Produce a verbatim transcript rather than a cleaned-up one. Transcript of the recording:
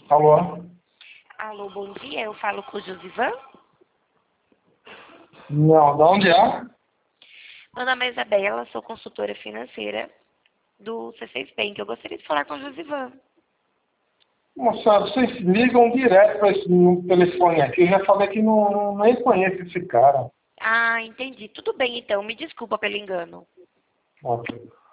Alô? Alô, bom dia. Eu falo com o Josivan. Não, de onde é? Meu nome é Isabela, sou consultora financeira do C seis Bank. Eu gostaria de falar com o Josivan. Moçada, vocês ligam direto para esse no telefone aqui. Eu já falei que não, não nem conheço esse cara. Ah, entendi. Tudo bem, então. Me desculpa pelo engano. Ok.